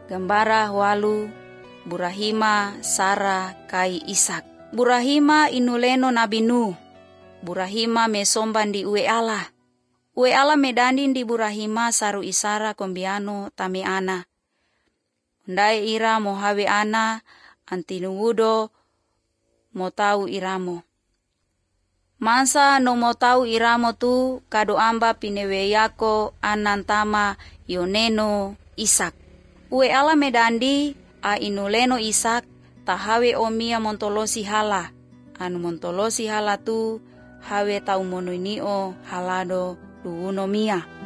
Gambara walu Burahima Sara kai Ishak. Burahima inuleno Nabi Nuh. Burahima mesomban di ue Allah. Ue Allah medandin di Burahima saru isara kombiano tame ana. Ndai ira mohawe ana antinuwudo mo tau iramo. Mansa no mo tau iramo tu kado amba pinewe yako anantama yoneno Ishak. Ue Allah medandi a inuleno Ishak tahawe omia montolosi hala. Anu montolosi hala tu hawe tau monoinio halado duuno mia.